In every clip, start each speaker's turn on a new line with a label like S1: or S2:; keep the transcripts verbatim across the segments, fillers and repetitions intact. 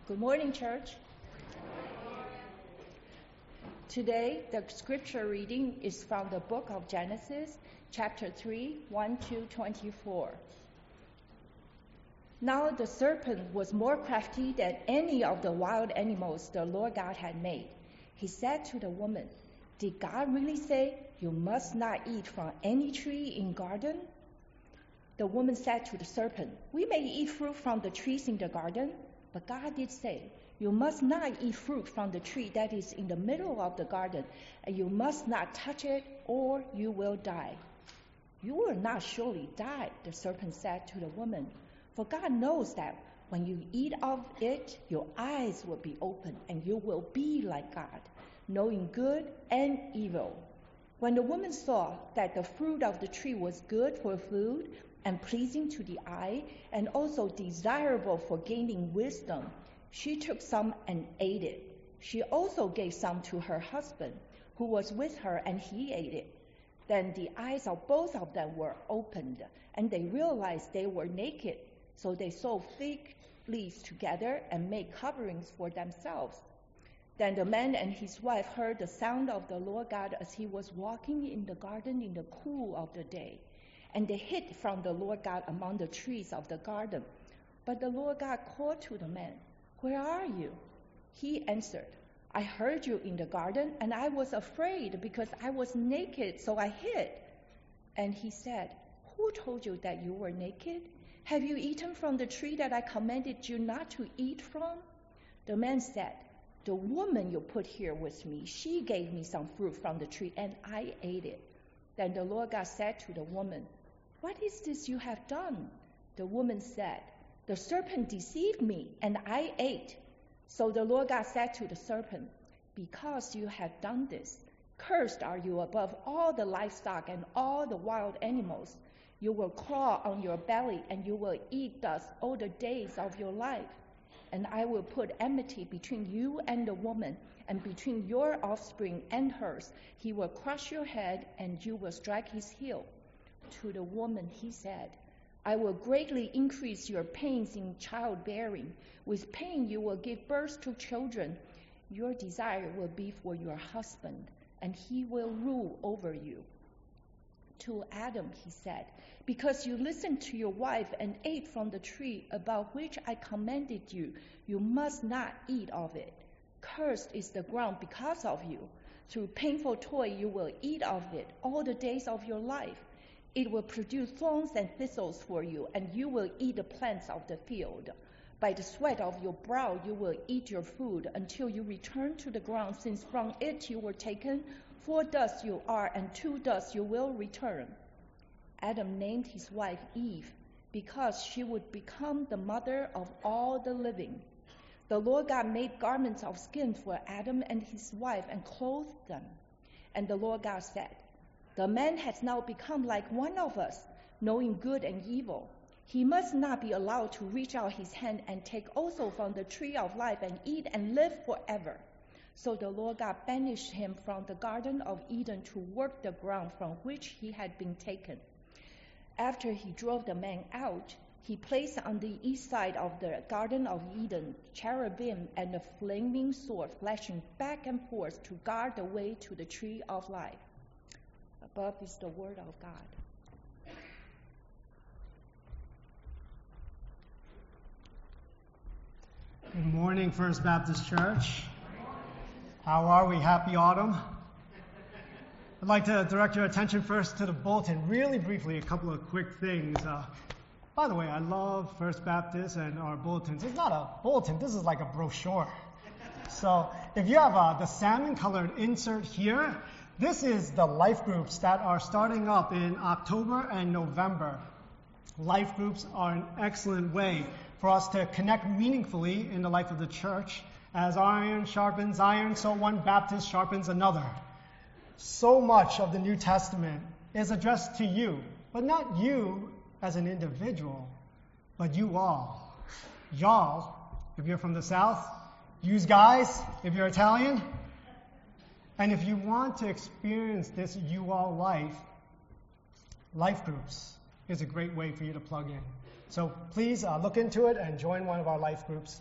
S1: Good morning, church. Today, the scripture reading is from the book of Genesis, chapter three, one to twenty-four. Now the serpent was more crafty than any of the wild animals the Lord God had made. He said to the woman, "Did God really say, 'You must not eat from any tree in garden?'" The woman said to the serpent, "We may eat fruit from the trees in the garden, but God did say, 'You must not eat fruit from the tree that is in the middle of the garden, and you must not touch it, or you will die.'" "You will not surely die," the serpent said to the woman, "for God knows that when you eat of it, your eyes will be opened, and you will be like God, knowing good and evil." When the woman saw that the fruit of the tree was good for food, and pleasing to the eye, and also desirable for gaining wisdom, she took some and ate it. She also gave some to her husband, who was with her, and he ate it. Then the eyes of both of them were opened, and they realized they were naked. So they sewed fig leaves together and made coverings for themselves. Then the man and his wife heard the sound of the Lord God as he was walking in the garden in the cool of the day. And they hid from the Lord God among the trees of the garden. But the Lord God called to the man, "Where are you?" He answered, "I heard you in the garden, and I was afraid because I was naked, so I hid." And he said, "Who told you that you were naked? Have you eaten from the tree that I commanded you not to eat from?" The man said, "The woman you put here with me, she gave me some fruit from the tree, and I ate it." Then the Lord God said to the woman, "What is this you have done?" The woman said, "The serpent deceived me, and I ate." So the Lord God said to the serpent, "Because you have done this, cursed are you above all the livestock and all the wild animals. You will crawl on your belly, and you will eat dust all the days of your life. And I will put enmity between you and the woman, and between your offspring and hers. He will crush your head, and you will strike his heel." To the woman he said, "I will greatly increase your pains in childbearing. With pain you will give birth to children. Your desire will be for your husband, and he will rule over you." To Adam he said, "Because you listened to your wife and ate from the tree about which I commanded you, you must not eat of it. Cursed is the ground because of you. Through painful toil you will eat of it all the days of your life. It will produce thorns and thistles for you, and you will eat the plants of the field. By the sweat of your brow you will eat your food until you return to the ground, since from it you were taken. For dust you are, and to dust you will return." Adam named his wife Eve, because she would become the mother of all the living. The Lord God made garments of skin for Adam and his wife and clothed them. And the Lord God said, "The man has now become like one of us, knowing good and evil. He must not be allowed to reach out his hand and take also from the tree of life and eat and live forever." So the Lord God banished him from the Garden of Eden to work the ground from which he had been taken. After he drove the man out, he placed on the east side of the Garden of Eden cherubim and a flaming sword flashing back and forth to guard the way to the tree of life. Above is the word of God.
S2: Good morning, First Baptist Church. How are we? Happy autumn. I'd like to direct your attention first to the bulletin. Really briefly, a couple of quick things. Uh, by the way, I love First Baptist and our bulletins. It's not a bulletin, this is like a brochure. So if you have uh, the salmon-colored insert here, this is the life groups that are starting up in October and November. Life groups are an excellent way for us to connect meaningfully in the life of the church. As iron sharpens iron, so one Baptist sharpens another. So much of the New Testament is addressed to you, but not you as an individual, but you all. Y'all, if you're from the South. Yous guys, if you're Italian. And if you want to experience this you all life, life groups is a great way for you to plug in. So please uh, look into it and join one of our life groups.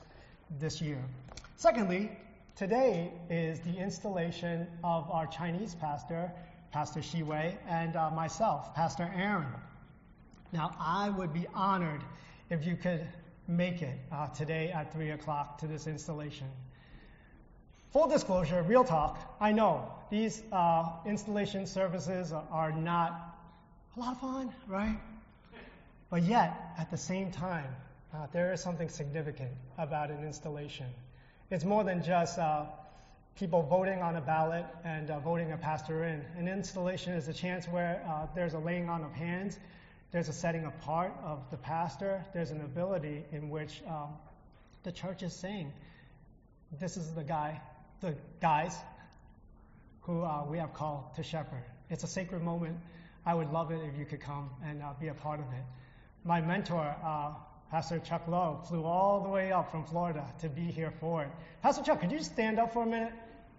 S2: this year. Secondly, today is the installation of our Chinese pastor, Pastor Shi Wei, and uh, myself, Pastor Aaron. Now, I would be honored if you could make it uh, today at three o'clock to this installation. Full disclosure, real talk, I know these uh, installation services are not a lot of fun, right? But yet, at the same time, uh, there is something significant about an installation. It's more than just uh, people voting on a ballot and uh, voting a pastor in. An installation is a chance where uh, there's a laying on of hands, there's a setting apart of the pastor, there's an ability in which um, the church is saying, this is the guy, the guys who uh, we have called to shepherd. It's a sacred moment. I would love it if you could come and uh, be a part of it. My mentor, uh, Pastor Chuck Lowe, flew all the way up from Florida to be here for it. Pastor Chuck, could you stand up for a minute?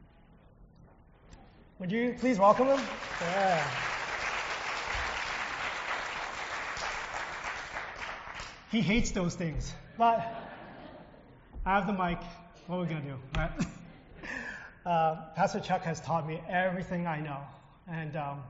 S2: Would you please welcome him? Yeah. He hates those things, but I have the mic. What are we going to do, right? uh, Pastor Chuck has taught me everything I know. And um,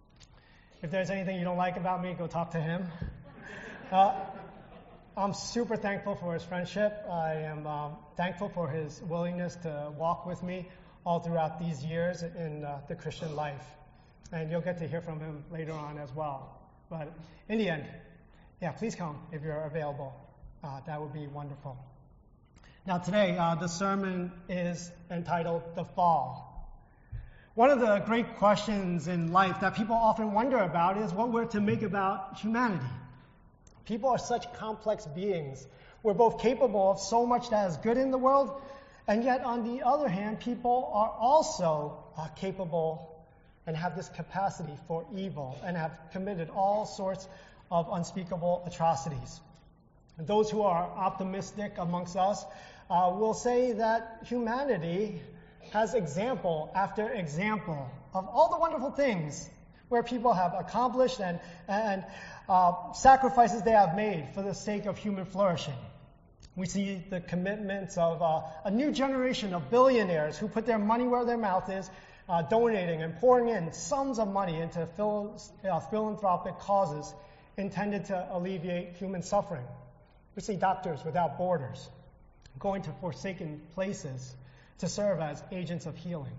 S2: if there's anything you don't like about me, go talk to him. Uh, I'm super thankful for his friendship. I am um, thankful for his willingness to walk with me all throughout these years in uh, the Christian life. And you'll get to hear from him later on as well. But in the end, yeah, please come if you're available. Uh, that would be wonderful. Now today, uh, the sermon is entitled The Fall. One of the great questions in life that people often wonder about is what we're to make about humanity. People are such complex beings. We're both capable of so much that is good in the world, and yet on the other hand, people are also uh, capable and have this capacity for evil and have committed all sorts of unspeakable atrocities. And those who are optimistic amongst us uh, will say that humanity has example after example of all the wonderful things where people have accomplished and, and uh, sacrifices they have made for the sake of human flourishing. We see the commitments of uh, a new generation of billionaires who put their money where their mouth is, uh, donating and pouring in sums of money into phil- uh, philanthropic causes intended to alleviate human suffering. We see Doctors Without Borders going to forsaken places to serve as agents of healing.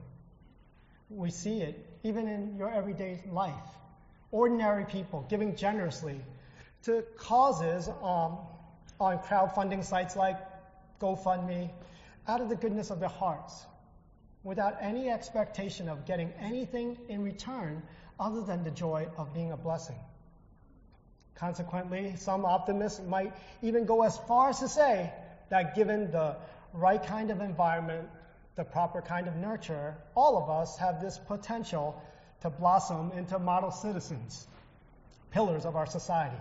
S2: We see it even in your everyday life. Ordinary people giving generously to causes um, on crowdfunding sites like GoFundMe out of the goodness of their hearts, without any expectation of getting anything in return other than the joy of being a blessing. Consequently, some optimists might even go as far as to say that given the right kind of environment, the proper kind of nurture, all of us have this potential to blossom into model citizens, pillars of our society.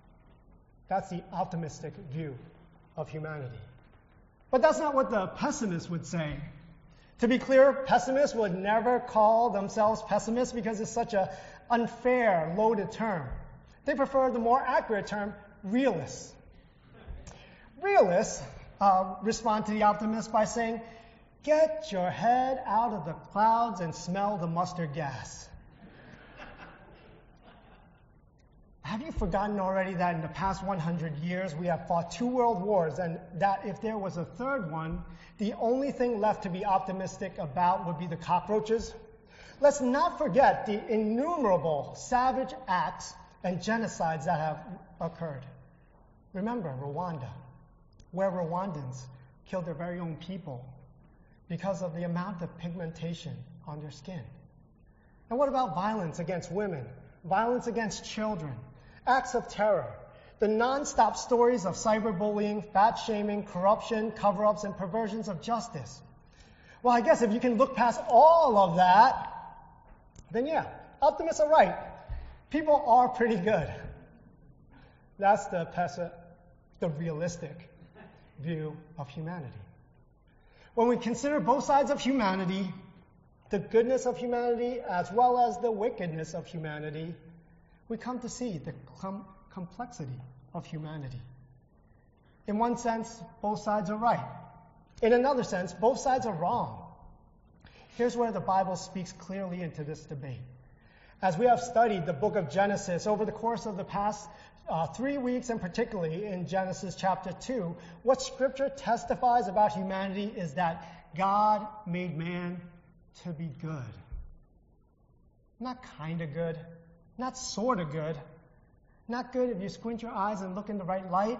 S2: That's the optimistic view of humanity. But that's not what the pessimists would say. To be clear, pessimists would never call themselves pessimists because it's such an unfair, loaded term. They prefer the more accurate term, realists. Realists uh, respond to the optimists by saying, get your head out of the clouds and smell the mustard gas. Have you forgotten already that in the past one hundred years we have fought two world wars, and that if there was a third one, the only thing left to be optimistic about would be the cockroaches? Let's not forget the innumerable savage acts and genocides that have occurred. Remember Rwanda, where Rwandans killed their very own people because of the amount of pigmentation on their skin. And what about violence against women, violence against children, acts of terror, the non-stop stories of cyberbullying, fat-shaming, corruption, cover-ups, and perversions of justice? Well, I guess if you can look past all of that, then yeah, optimists are right. People are pretty good. That's the pessi- the realistic view of humanity. When we consider both sides of humanity, the goodness of humanity as well as the wickedness of humanity, we come to see the com- complexity of humanity. In one sense, both sides are right. In another sense, both sides are wrong. Here's where the Bible speaks clearly into this debate. As we have studied the book of Genesis over the course of the past uh, three weeks, and particularly in Genesis chapter two, what Scripture testifies about humanity is that God made man to be good. Not kind of good, not sort of good, not good if you squint your eyes and look in the right light.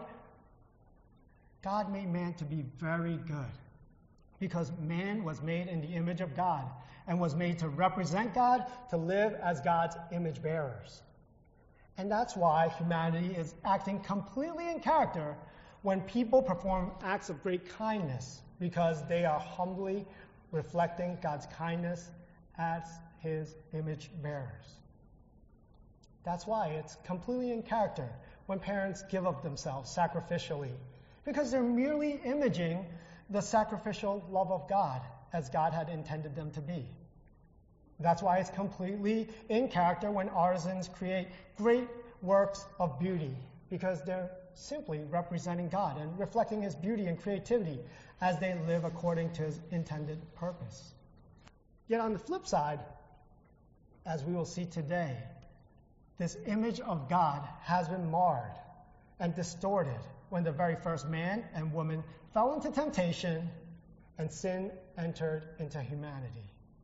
S2: God made man to be very good, because man was made in the image of God and was made to represent God, to live as God's image bearers. And that's why humanity is acting completely in character when people perform acts of great kindness, because they are humbly reflecting God's kindness as His image bearers. That's why it's completely in character when parents give of themselves sacrificially, because they're merely imaging the sacrificial love of God as God had intended them to be. That's why it's completely in character when artisans create great works of beauty, because they're simply representing God and reflecting His beauty and creativity as they live according to His intended purpose. Yet on the flip side, as we will see today, this image of God has been marred and distorted when the very first man and woman fell into temptation and sin entered into humanity.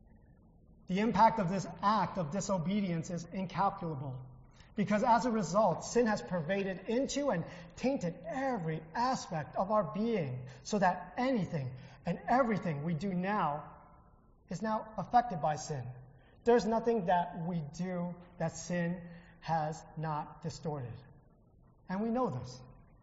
S2: The impact of this act of disobedience is incalculable, because as a result, sin has pervaded into and tainted every aspect of our being, so that anything and everything we do now is now affected by sin. There's nothing that we do that sin has not distorted. And we know this.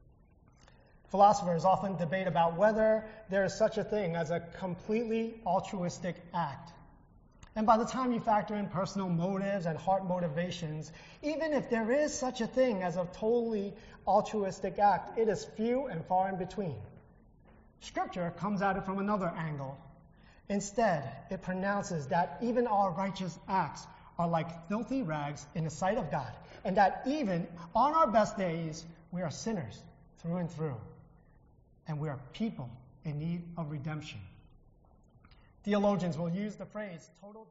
S2: Philosophers often debate about whether there is such a thing as a completely altruistic act. And by the time you factor in personal motives and heart motivations, even if there is such a thing as a totally altruistic act, it is few and far in between. Scripture comes at it from another angle. Instead, it pronounces that even our righteous acts are like filthy rags in the sight of God, and that even on our best days, we are sinners through and through, and we are people in need of redemption. Theologians will use the phrase total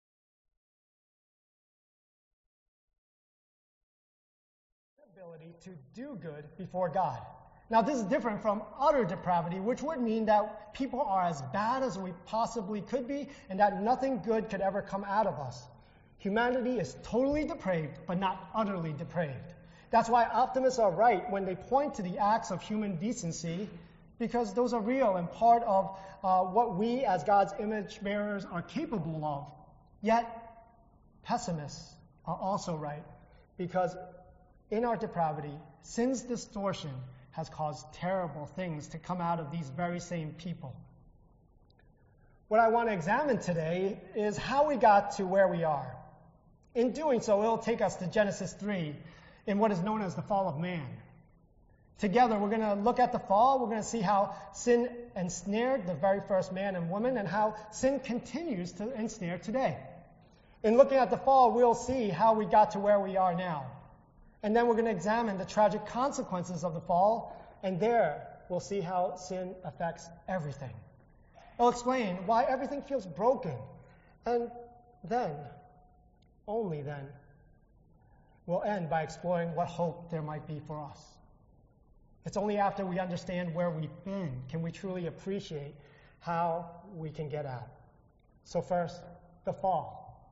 S2: ability to do good before God. Now, this is different from utter depravity, which would mean that people are as bad as we possibly could be, and that nothing good could ever come out of us. Humanity is totally depraved, but not utterly depraved. That's why optimists are right when they point to the acts of human decency, because those are real and part of uh, what we as God's image bearers are capable of. Yet, pessimists are also right, because in our depravity, sin's distortion has caused terrible things to come out of these very same people. What I want to examine today is how we got to where we are. In doing so, it'll take us to Genesis three in what is known as the fall of man. Together, we're going to look at the fall. We're going to see how sin ensnared the very first man and woman, and how sin continues to ensnare today. In looking at the fall, we'll see how we got to where we are now. And then we're going to examine the tragic consequences of the fall, and there we'll see how sin affects everything. I'll explain why everything feels broken, and then, only then, we'll end by exploring what hope there might be for us. It's only after we understand where we've been can we truly appreciate how we can get out. So first, the fall.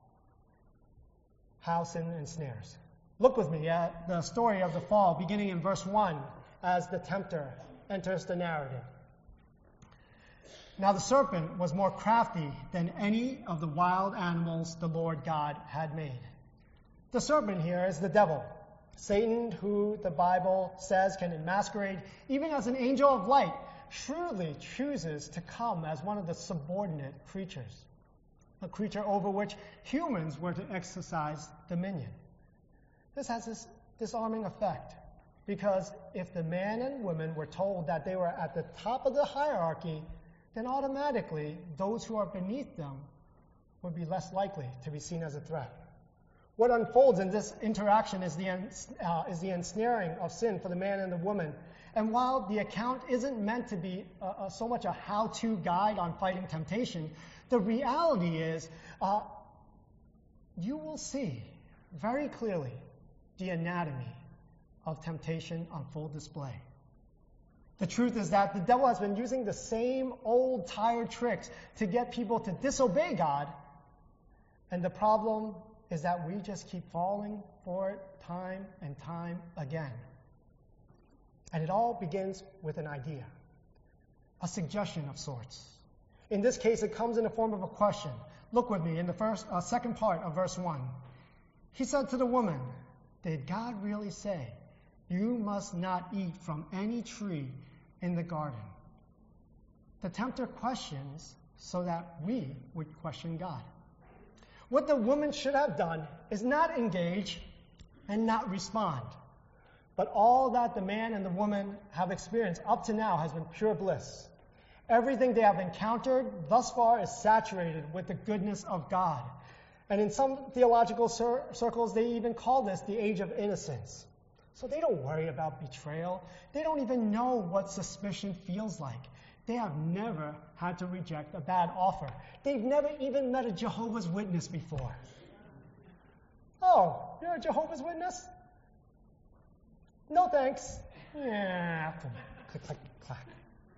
S2: How sin ensnares. Look with me at the story of the fall, beginning in verse one, as the tempter enters the narrative. Now the serpent was more crafty than any of the wild animals the Lord God had made. The serpent here is the devil, Satan, who the Bible says can masquerade even as an angel of light, shrewdly chooses to come as one of the subordinate creatures, a creature over which humans were to exercise dominion. This has this disarming effect, because if the man and woman were told that they were at the top of the hierarchy, then automatically those who are beneath them would be less likely to be seen as a threat. What unfolds in this interaction is the, uh, is the ensnaring of sin for the man and the woman. And while the account isn't meant to be uh, uh, so much a how-to guide on fighting temptation, the reality is uh, you will see very clearly the anatomy of temptation on full display. The truth is that the devil has been using the same old tired tricks to get people to disobey God, and the problem is that we just keep falling for it time and time again. And it all begins with an idea, a suggestion of sorts. In this case, it comes in the form of a question. Look with me in the first, uh, second part of verse one. He said to the woman, "Did God really say, 'You must not eat from any tree in the garden'?" The tempter questions so that we would question God. What the woman should have done is not engage and not respond. But all that the man and the woman have experienced up to now has been pure bliss. Everything they have encountered thus far is saturated with the goodness of God. And in some theological cir- circles, they even call this the age of innocence. So they don't worry about betrayal. They don't even know what suspicion feels like. They have never had to reject a bad offer. They've never even met a Jehovah's Witness before. Oh, you're a Jehovah's Witness? No thanks. Yeah. Click, click, clack.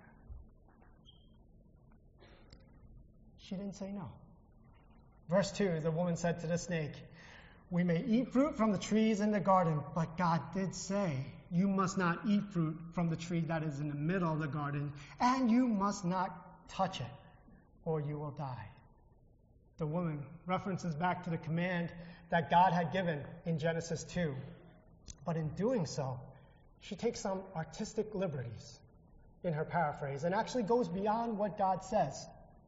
S2: She didn't say no. Verse two, the woman said to the snake, "We may eat fruit from the trees in the garden, but God did say, 'You must not eat fruit from the tree that is in the middle of the garden, and you must not touch it, or you will die.'" The woman references back to the command that God had given in Genesis two. But in doing so, she takes some artistic liberties in her paraphrase and actually goes beyond what God says.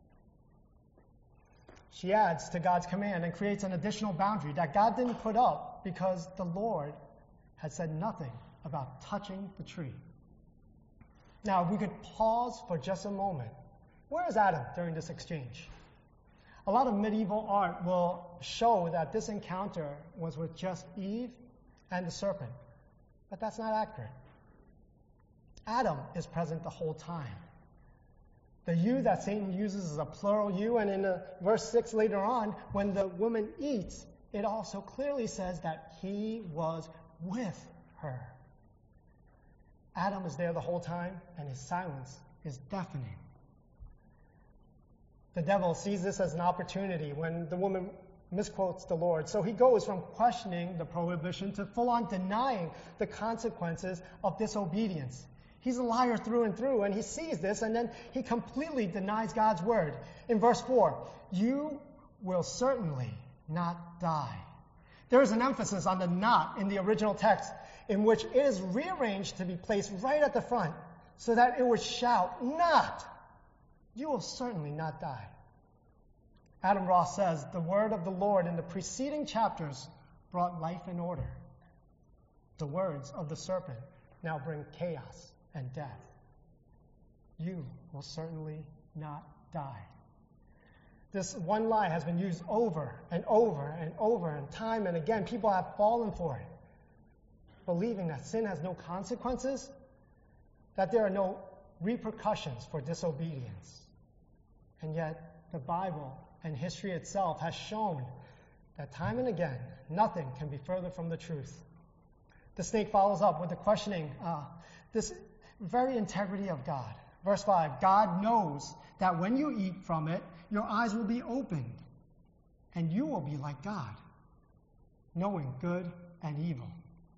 S2: She adds to God's command and creates an additional boundary that God didn't put up because the Lord had said nothing about touching the tree. Now, if we could pause for just a moment. Where is Adam during this exchange? A lot of medieval art will show that this encounter was with just Eve and the serpent, but that's not accurate. Adam is present the whole time. The you that Satan uses is a plural you, and in the verse six later on, when the woman eats, it also clearly says that he was with her. Adam is there the whole time, and his silence is deafening. The devil sees this as an opportunity when the woman misquotes the Lord. So he goes from questioning the prohibition to full-on denying the consequences of disobedience. He's a liar through and through, and he sees this, and then he completely denies God's word. In verse four, "You will certainly not die." There is an emphasis on the not in the original text, in which it is rearranged to be placed right at the front, so that it would shout, "Not! You will certainly not die." Adam Ross says, "The word of the Lord in the preceding chapters brought life and order. The words of the serpent now bring chaos and death. You will certainly not die." This one lie has been used over and over and over and time and again. People have fallen for it, believing that sin has no consequences, that there are no repercussions for disobedience. And yet, the Bible and history itself has shown that time and again, nothing can be further from the truth. The snake follows up with the questioning, uh, this very integrity of God. Verse five, "God knows that when you eat from it, your eyes will be opened, and you will be like God, knowing good and evil."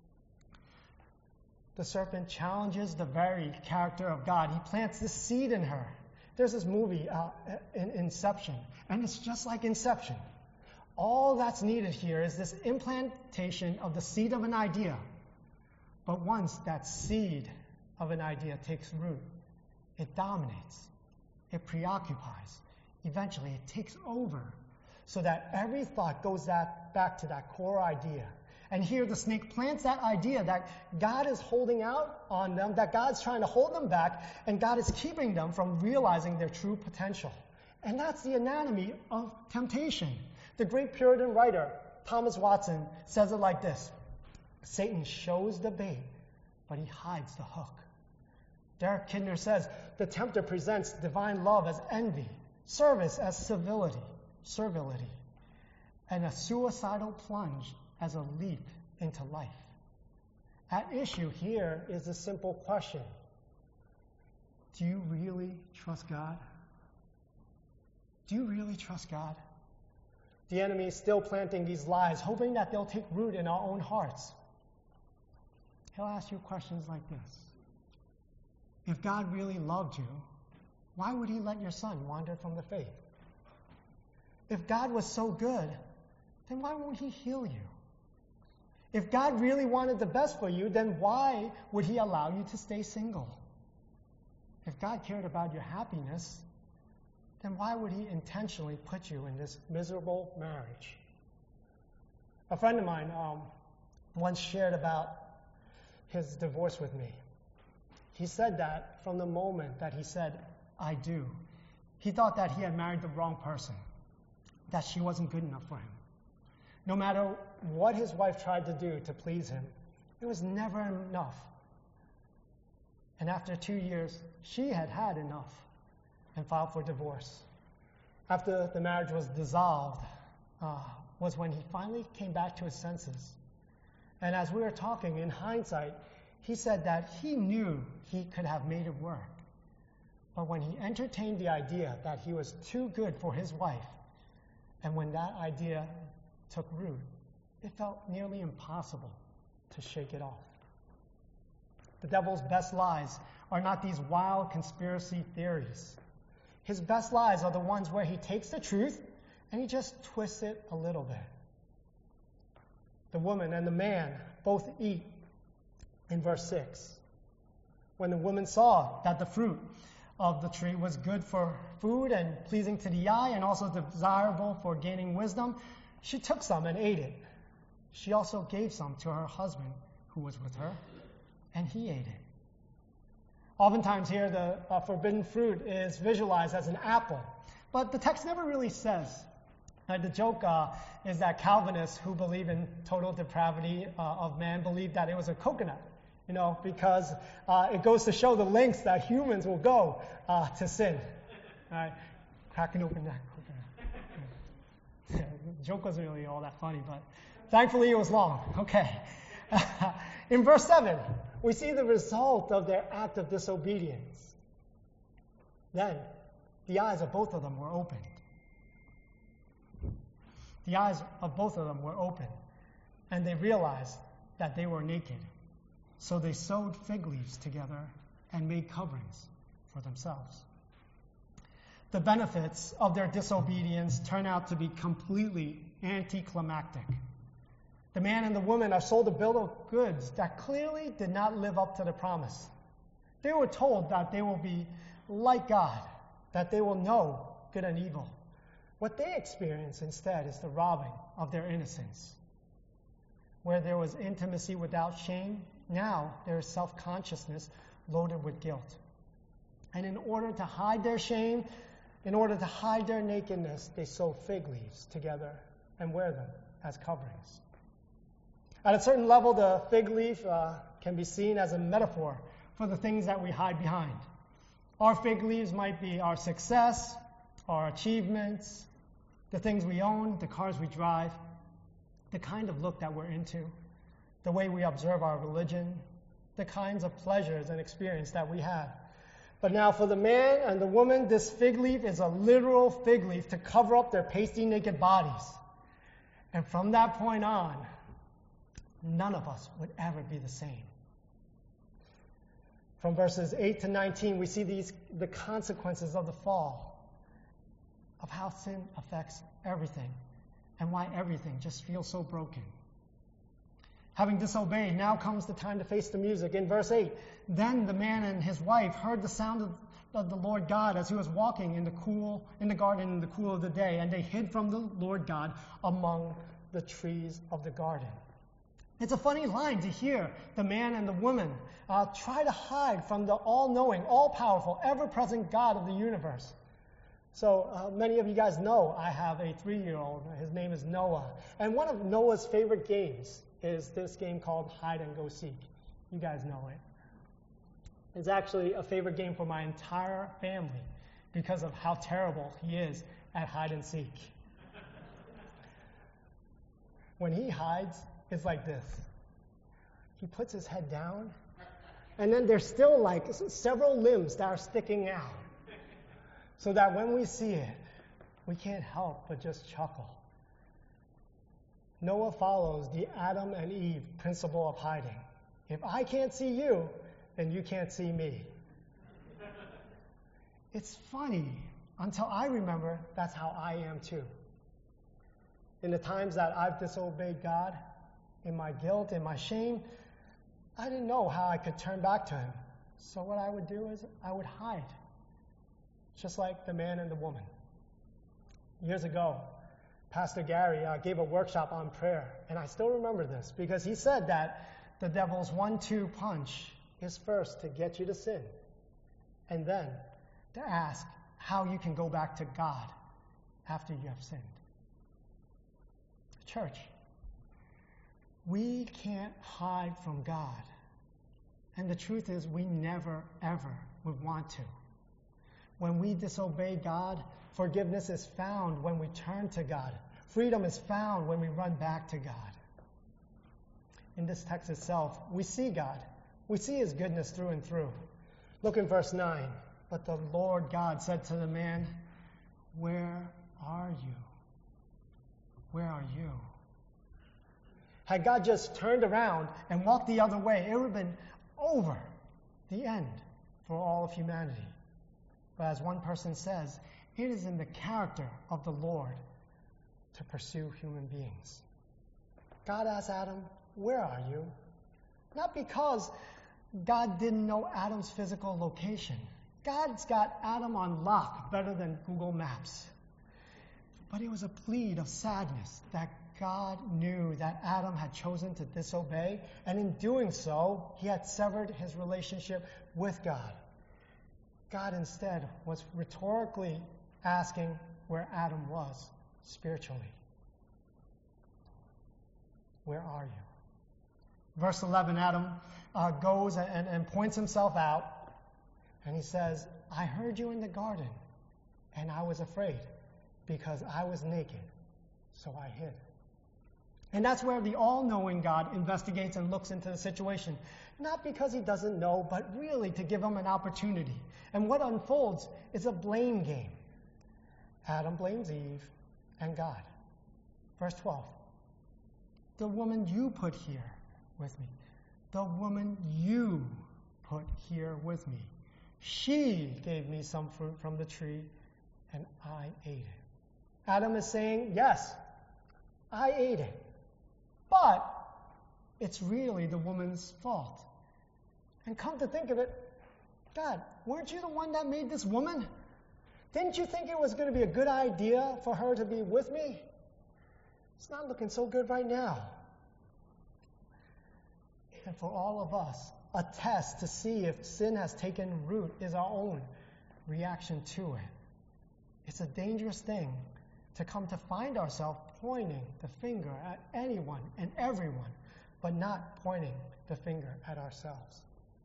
S2: The serpent challenges the very character of God. He plants this seed in her. There's this movie, uh, in Inception, and it's just like Inception. All that's needed here is this implantation of the seed of an idea. But once that seed of an idea takes root, it dominates, it preoccupies. Eventually, it takes over, so that every thought goes that back to that core idea. And here the snake plants that idea that God is holding out on them, that God's trying to hold them back, and God is keeping them from realizing their true potential. And that's the anatomy of temptation. The great Puritan writer, Thomas Watson says it like this: Satan shows the bait, but he hides the hook. Derek Kidner says, the tempter presents divine love as envy, service as civility, servility, and a suicidal plunge as a leap into life. At issue here is a simple question. Do you really trust God? Do you really trust God? The enemy is still planting these lies, hoping that they'll take root in our own hearts. He'll ask you questions like this. If God really loved you, why would he let your son wander from the faith? If God was so good, then why won't he heal you? If God really wanted the best for you, then why would he allow you to stay single? If God cared about your happiness, then why would he intentionally put you in this miserable marriage? A friend of mine um, once shared about his divorce with me. He said that from the moment that he said, I do, he thought that he had married the wrong person, that she wasn't good enough for him. No matter what his wife tried to do to please him, it was never enough. And after two years, she had had enough and filed for divorce. After the marriage was dissolved, uh, was when he finally came back to his senses. And as we were talking, in hindsight, he said that he knew he could have made it work. But when he entertained the idea that he was too good for his wife, and when that idea took root, it felt nearly impossible to shake it off. The devil's best lies are not these wild conspiracy theories. His best lies are the ones where he takes the truth and he just twists it a little bit. The woman and the man both eat in verse six. When the woman saw that the fruit of the tree was good for food and pleasing to the eye and also desirable for gaining wisdom, she took some and ate it. She also gave some to her husband who was with her, and he ate it. Oftentimes here, the uh, forbidden fruit is visualized as an apple, but the text never really says. Uh, the joke uh, is that Calvinists who believe in total depravity uh, of man believe that it was a coconut, you know, because uh, it goes to show the lengths that humans will go uh, to sin. All right, cracking open that coconut. Yeah, the joke wasn't really all that funny, but thankfully it was long. Okay. In verse seven, we see the result of their act of disobedience. Then, the eyes of both of them were opened. The eyes of both of them were opened, and they realized that they were naked. So they sewed fig leaves together and made coverings for themselves. The benefits of their disobedience turn out to be completely anticlimactic. The man and the woman are sold a bill of goods that clearly did not live up to the promise. They were told that they will be like God, that they will know good and evil. What they experience instead is the robbing of their innocence. Where there was intimacy without shame, now there is self-consciousness loaded with guilt. And in order to hide their shame, in order to hide their nakedness, they sew fig leaves together and wear them as coverings. At a certain level, the fig leaf uh, can be seen as a metaphor for the things that we hide behind. Our fig leaves might be our success, our achievements, the things we own, the cars we drive, the kind of look that we're into, the way we observe our religion, the kinds of pleasures and experience that we have. But now for the man and the woman, this fig leaf is a literal fig leaf to cover up their pasty naked bodies. And from that point on, none of us would ever be the same. From verses eight to nineteen, we see these the consequences of the fall, of how sin affects everything, and why everything just feels so broken. Having disobeyed, now comes the time to face the music. In verse eight, then the man and his wife heard the sound of, of the Lord God as he was walking in the cool in the garden in the cool of the day, and they hid from the Lord God among the trees of the garden. It's a funny line to hear the man and the woman uh, try to hide from the all-knowing, all-powerful, ever-present God of the universe. So uh, many of you guys know I have a three-year-old. His name is Noah. And one of Noah's favorite games is this game called Hide and Go Seek. You guys know it. It's actually a favorite game for my entire family because of how terrible he is at hide and seek. When he hides, it's like this. He puts his head down, and then there's still like several limbs that are sticking out. So that when we see it, we can't help but just chuckle. Noah follows the Adam and Eve principle of hiding. If I can't see you, then you can't see me. It's funny, until I remember that's how I am too. In the times that I've disobeyed God, in my guilt, in my shame, I didn't know how I could turn back to Him. So what I would do is I would hide. Just like the man and the woman. Years ago, Pastor Gary uh, gave a workshop on prayer, and I still remember this because he said that the devil's one two punch is first to get you to sin, and then to ask how you can go back to God after you have sinned. Church, we can't hide from God, and the truth is we never, ever would want to. When we disobey God, forgiveness is found when we turn to God. Freedom is found when we run back to God. In this text itself, we see God. We see His goodness through and through. Look in verse nine. But the Lord God said to the man, "Where are you? Where are you?" Had God just turned around and walked the other way, it would have been over, the end for all of humanity. But as one person says, it is in the character of the Lord to pursue human beings. God asked Adam, "Where are you?" Not because God didn't know Adam's physical location. God's got Adam on lock better than Google Maps. But it was a plea of sadness that God knew that Adam had chosen to disobey, and in doing so, he had severed his relationship with God. God instead was rhetorically asking where Adam was spiritually. Where are you? Verse eleven, Adam uh, goes and, and points himself out, and he says, "I heard you in the garden, and I was afraid, because I was naked, so I hid." And that's where the all-knowing God investigates and looks into the situation. Not because He doesn't know, but really to give him an opportunity. And what unfolds is a blame game. Adam blames Eve and God. Verse twelve. The woman you put here with me. The woman you put here with me. She gave me some fruit from the tree, and I ate it. Adam is saying, yes, I ate it. But it's really the woman's fault. And come to think of it, God, weren't you the one that made this woman? Didn't you think it was going to be a good idea for her to be with me? It's not looking so good right now. And for all of us, a test to see if sin has taken root is our own reaction to it. It's a dangerous thing to come to find ourselves pointing the finger at anyone and everyone, but not pointing the finger at ourselves.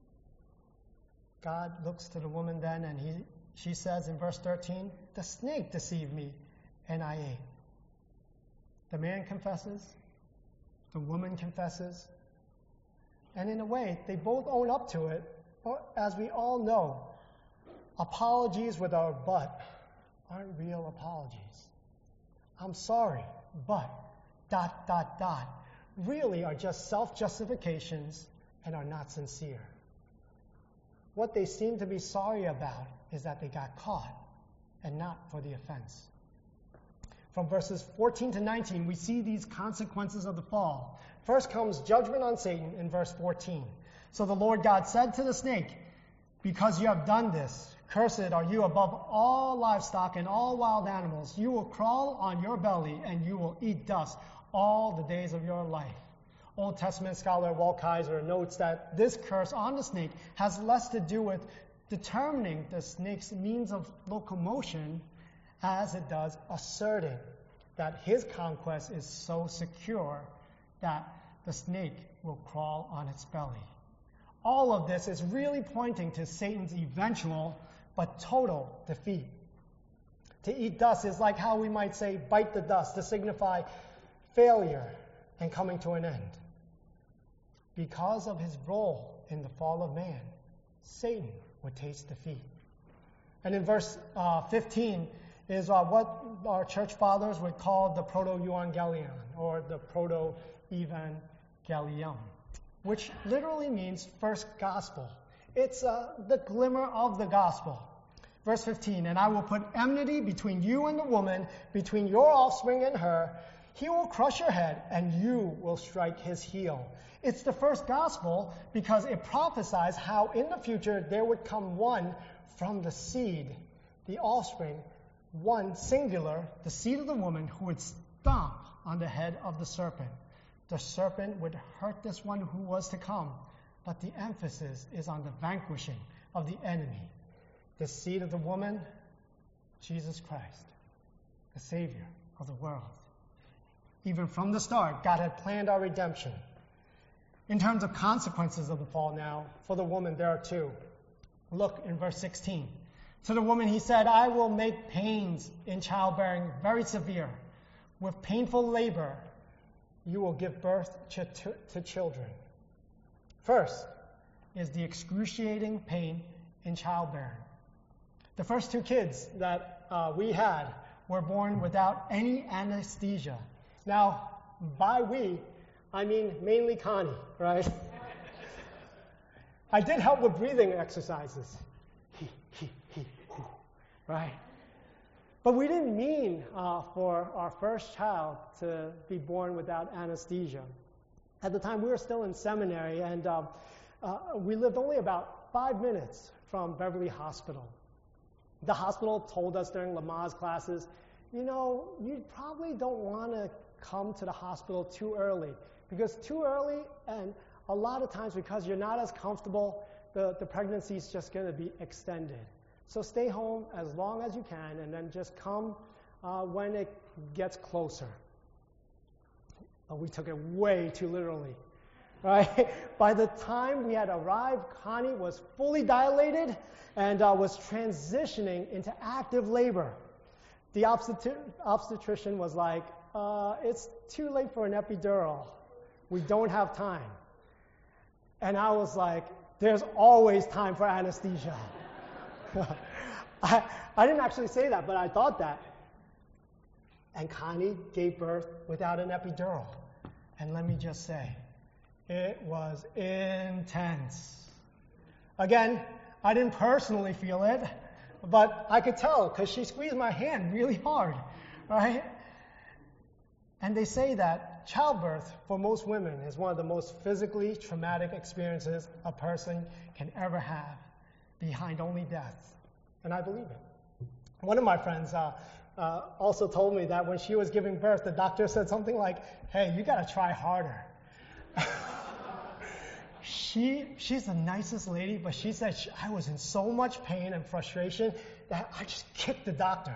S2: God looks to the woman then, and he, she says in verse thirteen, "The snake deceived me, and I ate." The man confesses, the woman confesses, and in a way, they both own up to it. But as we all know, apologies with our but aren't real apologies. I'm sorry, but dot, dot, dot really are just self-justifications and are not sincere. What they seem to be sorry about is that they got caught and not for the offense. From verses fourteen to nineteen, we see these consequences of the fall. First comes judgment on Satan in verse fourteen. So the Lord God said to the snake, "Because you have done this, cursed are you above all livestock and all wild animals. You will crawl on your belly, and you will eat dust all the days of your life." Old Testament scholar Walt Kaiser notes that this curse on the snake has less to do with determining the snake's means of locomotion as it does asserting that his conquest is so secure that the snake will crawl on its belly. All of this is really pointing to Satan's eventual but total defeat. To eat dust is like how we might say bite the dust to signify failure and coming to an end. Because of his role in the fall of man, Satan would taste defeat. And in verse uh, fifteen is uh, what our church fathers would call the proto-evangelion, or the proto-evangelium, which literally means first gospel. It's uh, the glimmer of the gospel. Verse fifteen, and I will put enmity between you and the woman, between your offspring and her. He will crush your head, and you will strike his heel. It's the first gospel because it prophesies how in the future there would come one from the seed, the offspring, one singular, the seed of the woman, who would stomp on the head of the serpent. The serpent would hurt this one who was to come, but the emphasis is on the vanquishing of the enemy. The seed of the woman, Jesus Christ, the Savior of the world. Even from the start, God had planned our redemption. In terms of consequences of the fall now, for the woman, there are two. Look in verse sixteen. To the woman he said, I will make pains in childbearing very severe. With painful labor, you will give birth to, to, to children. First is the excruciating pain in childbearing. The first two kids that uh, we had were born without any anesthesia. Now, by we, I mean mainly Connie, right? I did help with breathing exercises. He, he, he, he, right? But we didn't mean uh, for our first child to be born without anesthesia. At the time, we were still in seminary, and uh, uh, we lived only about five minutes from Beverly Hospital. The hospital told us during Lamaze classes, you know, you probably don't want to come to the hospital too early, because too early, and a lot of times because you're not as comfortable, the, the pregnancy is just going to be extended. So stay home as long as you can, and then just come uh, when it gets closer. But we took it way too literally, right? By the time we had arrived, Connie was fully dilated and uh, was transitioning into active labor. The obstetri- obstetrician was like, uh, it's too late for an epidural. We don't have time. And I was like, there's always time for anesthesia. I, I didn't actually say that, but I thought that. And Connie gave birth without an epidural. And let me just say, it was intense. Again, I didn't personally feel it, but I could tell because she squeezed my hand really hard, right? And they say that childbirth for most women is one of the most physically traumatic experiences a person can ever have, behind only death. And I believe it. One of my friends uh, uh, also told me that when she was giving birth, the doctor said something like, hey, you got to try harder. she She's the nicest lady, but she said she, I was in so much pain and frustration that I just kicked the doctor.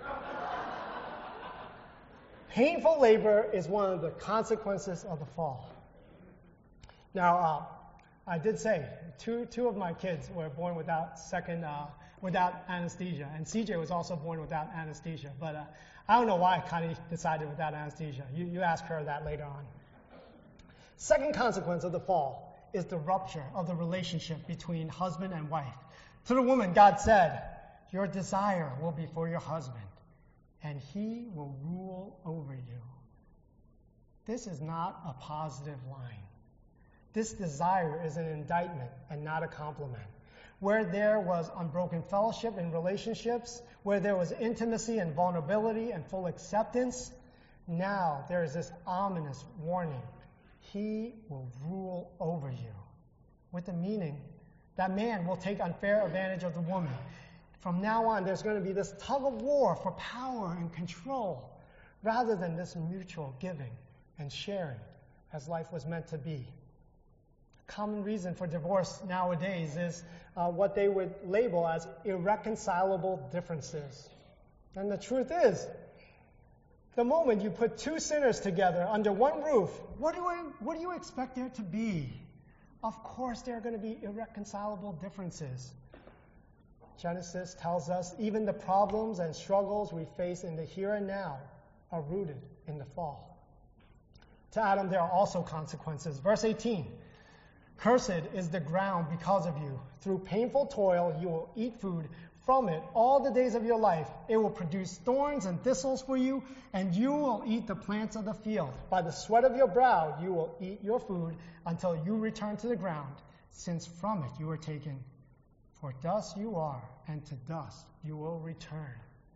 S2: Painful labor is one of the consequences of the fall. Now, uh, I did say two two of my kids were born without second uh, without anesthesia, and C J was also born without anesthesia. But uh, I don't know why Connie decided without anesthesia. You you ask her that later on. Second consequence of the fall is the rupture of the relationship between husband and wife. To the woman, God said, "Your desire will be for your husband, and he will rule over you." This is not a positive line. This desire is an indictment and not a compliment. Where there was unbroken fellowship in relationships, where there was intimacy and vulnerability and full acceptance, now there is this ominous warning. He will rule over you. With the meaning that man will take unfair advantage of the woman. From now on, there's going to be this tug of war for power and control, rather than this mutual giving and sharing as life was meant to be. Common reason for divorce nowadays is uh, what they would label as irreconcilable differences. And the truth is, the moment you put two sinners together under one roof, what do, I, what do you expect there to be? Of course, there are going to be irreconcilable differences. Genesis tells us even the problems and struggles we face in the here and now are rooted in the fall. To Adam, there are also consequences. Verse eighteen, cursed is the ground because of you. Through painful toil, you will eat food from it all the days of your life. It will produce thorns and thistles for you, and you will eat the plants of the field. By the sweat of your brow, you will eat your food until you return to the ground, since from it you were taken. For dust you are, and to dust you will return.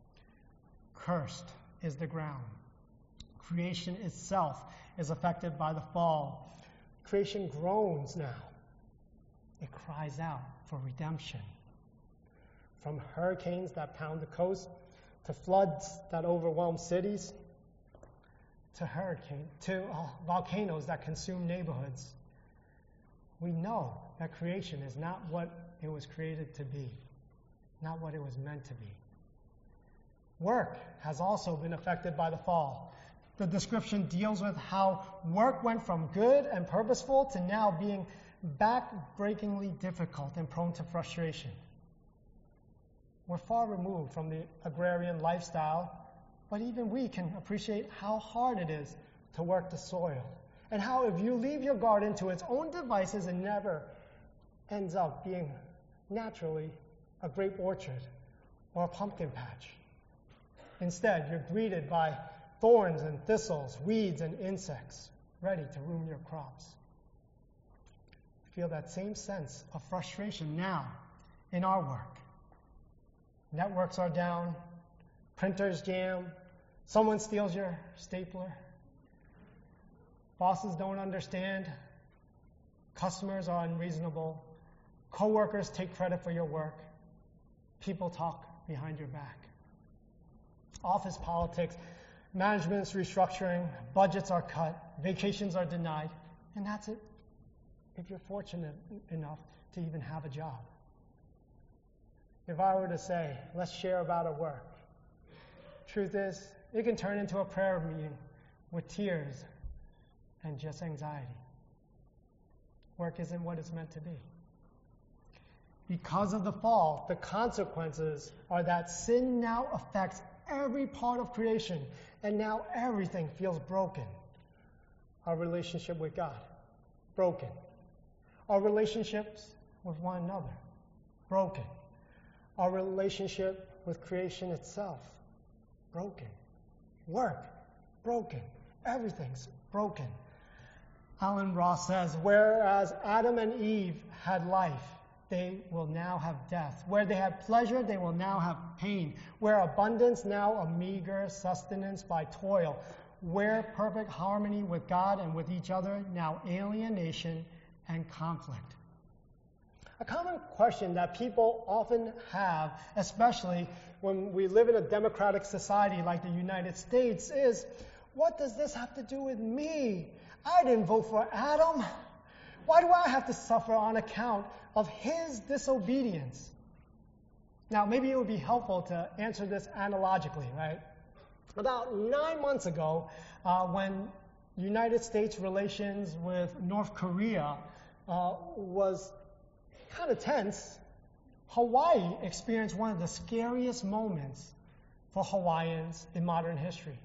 S2: Cursed is the ground. Creation itself is affected by the fall. Creation groans now. It cries out for redemption. From hurricanes that pound the coast, to floods that overwhelm cities, to hurricane, to uh, volcanoes that consume neighborhoods. We know that creation is not what it was created to be, not what it was meant to be. Work has also been affected by the fall. The description deals with how work went from good and purposeful to now being back-breakingly difficult and prone to frustration. We're far removed from the agrarian lifestyle, but even we can appreciate how hard it is to work the soil, and how if you leave your garden to its own devices, it never ends up being naturally a grape orchard or a pumpkin patch. Instead, you're greeted by thorns and thistles, weeds and insects, ready to ruin your crops. Feel that same sense of frustration now in our work. Networks are down, printers jam, someone steals your stapler, bosses don't understand, customers are unreasonable, coworkers take credit for your work, people talk behind your back. Office politics, management's restructuring, budgets are cut, vacations are denied, and that's it if you're fortunate enough to even have a job. If I were to say, let's share about our work, truth is, it can turn into a prayer meeting with tears and just anxiety. Work isn't what it's meant to be. Because of the fall, the consequences are that sin now affects every part of creation, and now everything feels broken. Our relationship with God, broken. Our relationships with one another, broken. Our relationship with creation itself, broken. Work, broken. Everything's broken. Alan Ross says, whereas Adam and Eve had life, they will now have death. Where they had pleasure, they will now have pain. Where abundance, now a meager sustenance by toil. Where perfect harmony with God and with each other, now alienation and conflict. A common question that people often have, especially when we live in a democratic society like the United States, is, what does this have to do with me? I didn't vote for Adam. Why do I have to suffer on account of his disobedience? Now, maybe it would be helpful to answer this analogically, right? About nine months ago, uh, when United States relations with North Korea uh, was kind of tense, Hawaii experienced one of the scariest moments for Hawaiians in modern history.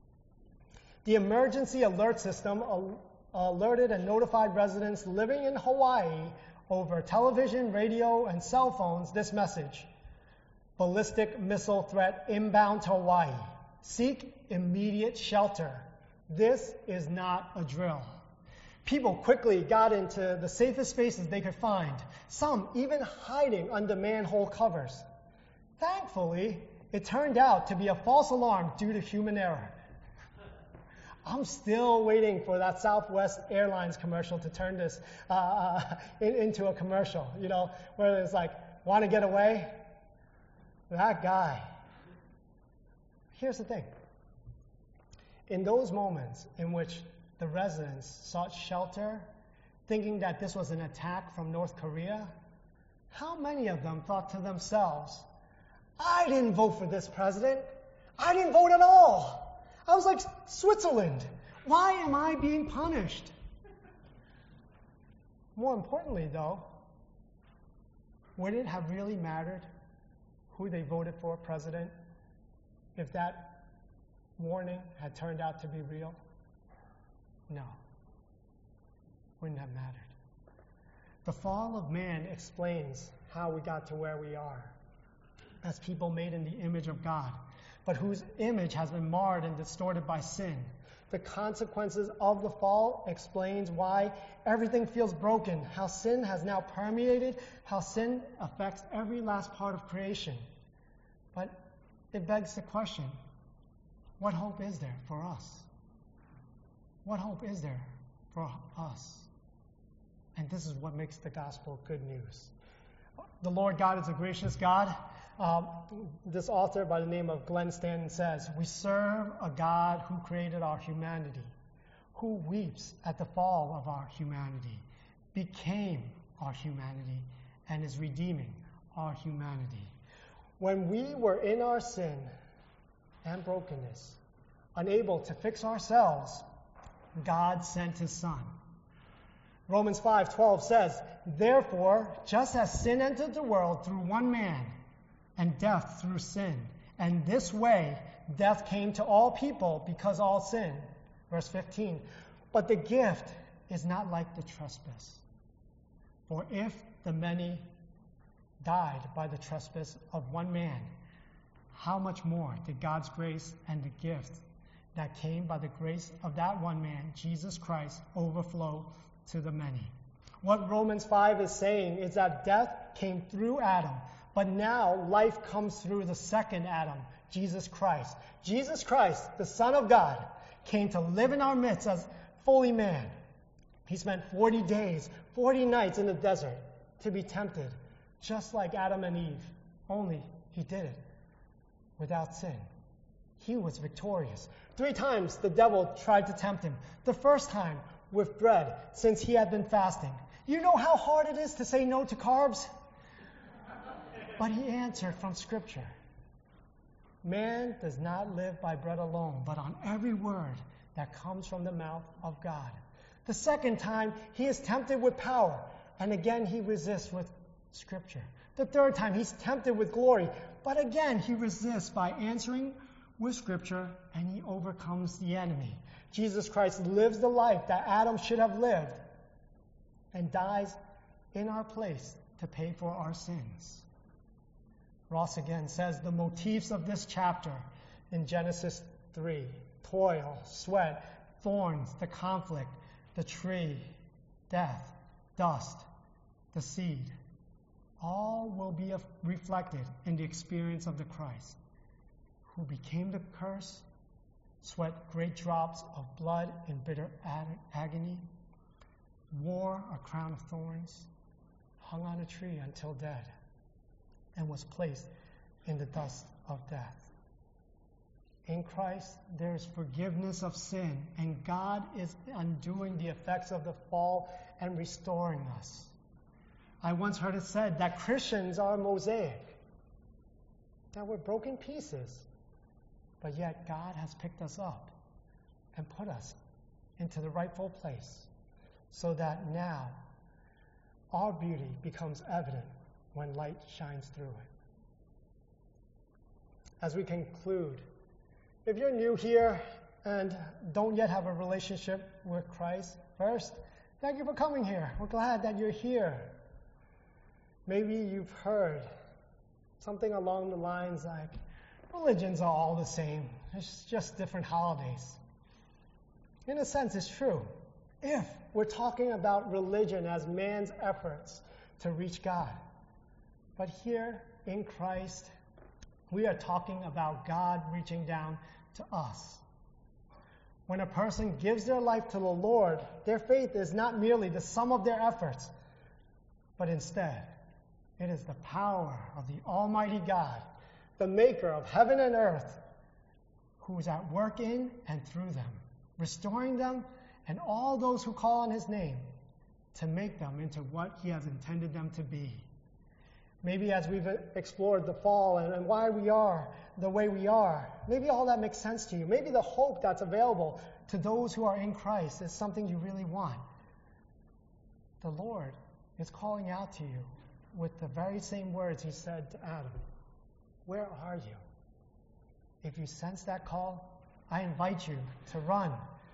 S2: The emergency alert system al- alerted and notified residents living in Hawaii over television, radio, and cell phones this message: ballistic missile threat inbound to Hawaii. Seek immediate shelter. This is not a drill. People quickly got into the safest spaces they could find, some even hiding under manhole covers. Thankfully, it turned out to be a false alarm due to human error. I'm still waiting for that Southwest Airlines commercial to turn this uh, in, into a commercial, you know, where it's like, want to get away? That guy. Here's the thing. In those moments in which the residents sought shelter, thinking that this was an attack from North Korea, how many of them thought to themselves, I didn't vote for this president. I didn't vote at all. I was like Switzerland. Why am I being punished? More importantly, though, would it have really mattered who they voted for president if that warning had turned out to be real? No. Wouldn't have mattered. The fall of man explains how we got to where we are as people made in the image of God, but whose image has been marred and distorted by sin. The consequences of the fall explains why everything feels broken, how sin has now permeated, how sin affects every last part of creation. But it begs the question, what hope is there for us? What hope is there for us? And this is what makes the gospel good news. The Lord God is a gracious God. Um, this author by the name of Glenn Stanton says, we serve a God who created our humanity, who weeps at the fall of our humanity, became our humanity, and is redeeming our humanity. When we were in our sin and brokenness, unable to fix ourselves, God sent his Son. Romans five twelve says, therefore, just as sin entered the world through one man, and death through sin, and this way death came to all people because all sin. Verse fifteen, but the gift is not like the trespass. For if the many died by the trespass of one man, how much more did God's grace and the gift that came by the grace of that one man, Jesus Christ, overflow to the many? What Romans five is saying is that death came through Adam, but now life comes through the second Adam, Jesus Christ. Jesus Christ, the Son of God, came to live in our midst as fully man. He spent forty days, forty nights in the desert to be tempted, just like Adam and Eve, only he did it without sin. He was victorious. Three times the devil tried to tempt him. The first time with bread, since he had been fasting. You know how hard it is to say no to carbs? But he answered from Scripture. Man does not live by bread alone, but on every word that comes from the mouth of God. The second time, he is tempted with power, and again he resists with Scripture. The third time, he's tempted with glory, but again he resists by answering with Scripture, and he overcomes the enemy. Jesus Christ lives the life that Adam should have lived and dies in our place to pay for our sins. Ross again says the motifs of this chapter in Genesis three, toil, sweat, thorns, the conflict, the tree, death, dust, the seed, all will be reflected in the experience of the Christ, who became the curse, sweat great drops of blood in bitter ag- agony, wore a crown of thorns, hung on a tree until dead, and was placed in the dust of death. In Christ, there is forgiveness of sin, and God is undoing the effects of the fall and restoring us. I once heard it said that Christians are a mosaic, that we're broken pieces, but yet God has picked us up and put us into the rightful place so that now our beauty becomes evident when light shines through it. As we conclude, if you're new here and don't yet have a relationship with Christ, first, thank you for coming here. We're glad that you're here. Maybe you've heard something along the lines like, religions are all the same. It's just different holidays. In a sense, it's true. If we're talking about religion as man's efforts to reach God. But here in Christ, we are talking about God reaching down to us. When a person gives their life to the Lord, their faith is not merely the sum of their efforts, but instead, it is the power of the Almighty God, the maker of heaven and earth, who is at work in and through them, restoring them and all those who call on his name to make them into what he has intended them to be. Maybe as we've explored the fall and, and why we are the way we are. Maybe all that makes sense to you. Maybe the hope that's available to those who are in Christ is something you really want. The Lord is calling out to you with the very same words he said to Adam. Where are you? If you sense that call, I invite you to run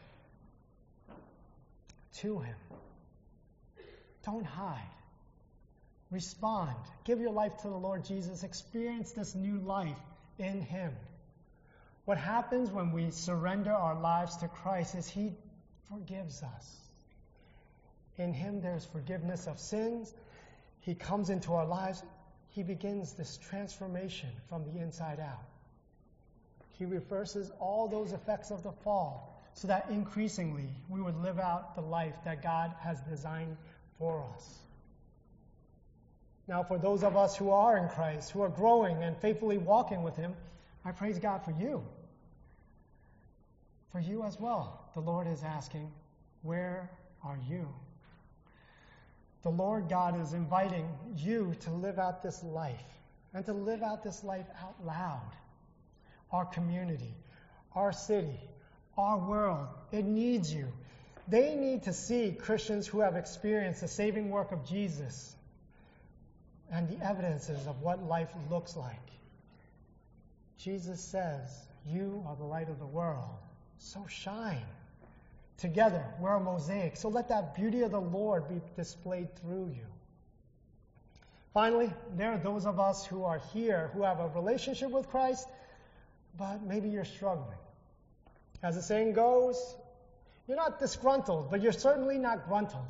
S2: to him. Don't hide. Respond. Give your life to the Lord Jesus. Experience this new life in him. What happens when we surrender our lives to Christ is he forgives us. In him there's forgiveness of sins. He comes into our lives. He begins this transformation from the inside out. He reverses all those effects of the fall so that increasingly we would live out the life that God has designed for us. Now, for those of us who are in Christ, who are growing and faithfully walking with him, I praise God for you. For you as well, the Lord is asking, where are you? The Lord God is inviting you to live out this life, and to live out this life out loud. Our community, our city, our world, it needs you. They need to see Christians who have experienced the saving work of Jesus and the evidences of what life looks like. Jesus says, you are the light of the world, so shine. Together, we're a mosaic, so let that beauty of the Lord be displayed through you. Finally, there are those of us who are here who have a relationship with Christ, but maybe you're struggling. As the saying goes, you're not disgruntled, but you're certainly not gruntled.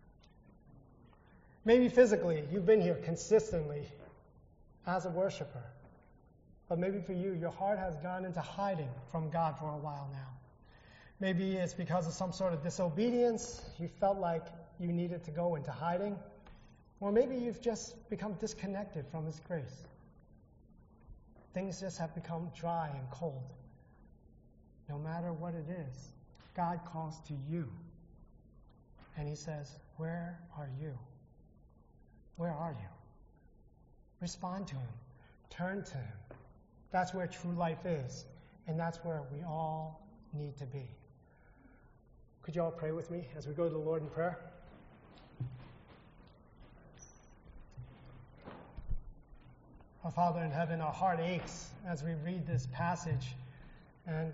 S2: Maybe physically, you've been here consistently as a worshiper. But maybe for you, your heart has gone into hiding from God for a while now. Maybe it's because of some sort of disobedience. You felt like you needed to go into hiding. Or maybe you've just become disconnected from his grace. Things just have become dry and cold. No matter what it is, God calls to you. And he says, where are you? Where are you? Respond to him. Turn to him. That's where true life is. And that's where we all need to be. Could you all pray with me as we go to the Lord in prayer? Our Father in heaven, our heart aches as we read this passage and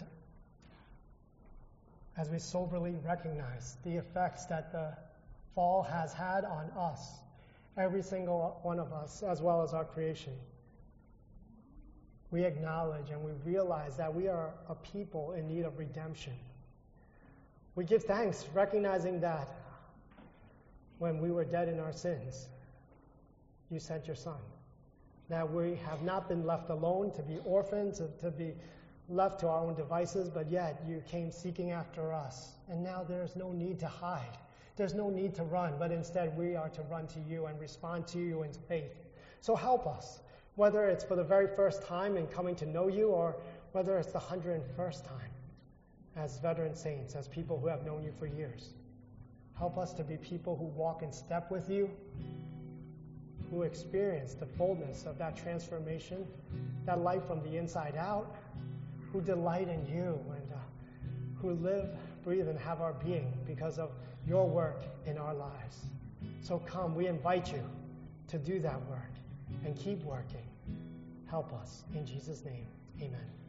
S2: as we soberly recognize the effects that the fall has had on us, every single one of us, as well as our creation. We acknowledge and we realize that we are a people in need of redemption. We give thanks, recognizing that when we were dead in our sins, you sent your Son. That we have not been left alone to be orphans, to, to be left to our own devices, but yet you came seeking after us. And now there's no need to hide. There's no need to run, but instead we are to run to you and respond to you in faith. So help us, whether it's for the very first time in coming to know you, or whether it's the hundred and first time as veteran saints, as people who have known you for years. Help us to be people who walk in step with you, who experience the fullness of that transformation, that life from the inside out, who delight in you, and uh, who live, breathe, and have our being because of your work in our lives. So come, we invite you to do that work and keep working. Help us. In Jesus' name, amen.